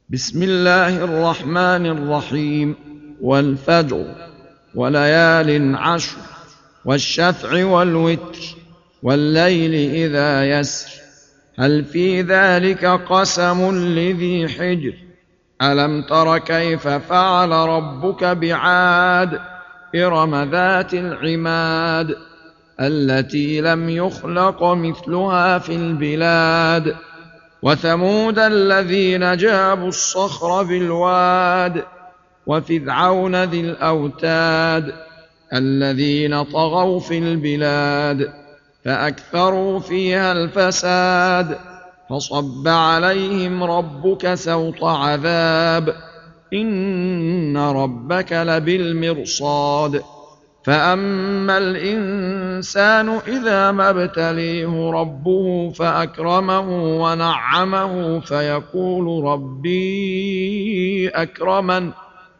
بسم الله الرحمن الرحيم. والفجر وليال عشر والشفع والوتر والليل إذا يسر هل في ذلك قسم لذي حجر ألم تر كيف فعل ربك بعاد إرم ذات العماد التي لم يخلق مثلها في البلاد وثمود الذين جابوا الصخر بالواد وفرعون ذي الأوتاد الذين طغوا في البلاد فأكثروا فيها الفساد فصب عليهم ربك سوط عذاب إن ربك لبالمرصاد فأما الإنسان إذا ما ابتليه ربه فأكرمه ونعمه فيقول ربي أكرمن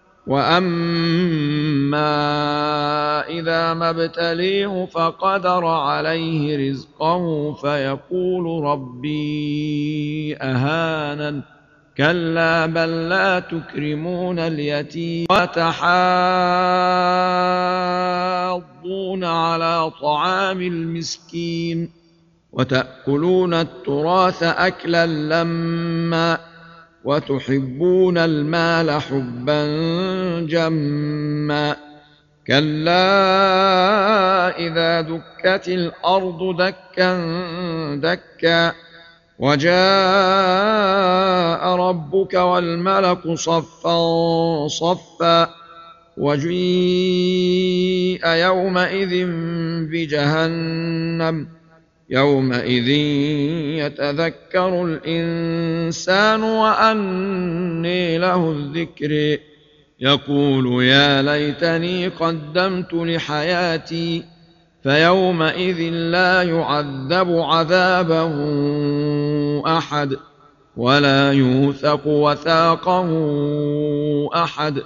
وأما إذا ما ابتليه فقدر عليه رزقه فيقول ربي أهانن كلا بل لا تكرمون اليتيم وتحاضون على طعام المسكين وتأكلون التراث أكلا لما وتحبون المال حبا جما كلا إذا دكت الأرض دكا دكا وجاء ربك والملك صفا صفا وجيء يومئذ بجهنم يومئذ يتذكر الإنسان وأنى له الذكر يقول يا ليتني قدمت لحياتي فيومئذ لا يعذب عذابه أحد ولا يوثق وثاقه أحد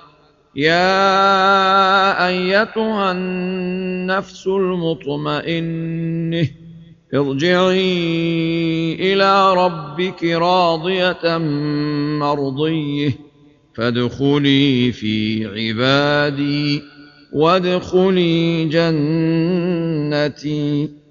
يا أيتها النفس المطمئنة ارجعي إلى ربك راضية مرضية فادخلي في عبادي وادخلي جنتي.